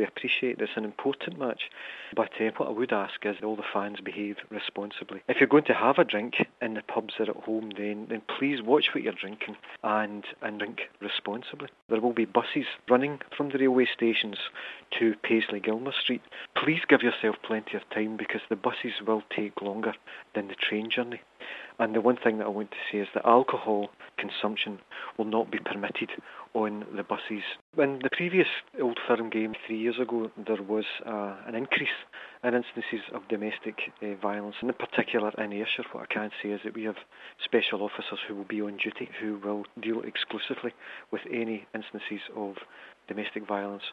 appreciate it's an important match. But what I would ask is all the fans behave responsibly. If you're going to have a drink in the pubs or at home, then please watch what you're drinking and drink responsibly. There will be buses running from the railway stations to Paisley Gilmer Street. Please give yourself plenty of time because the buses will take longer than the train journey. And the one thing that I want to say is that alcohol consumption will not be permitted on the buses. In the previous Old Firm game 3 years ago, there was an increase in instances of domestic violence. And in particular in Ayrshire, what I can say is that we have special officers who will be on duty who will deal exclusively with any instances of domestic violence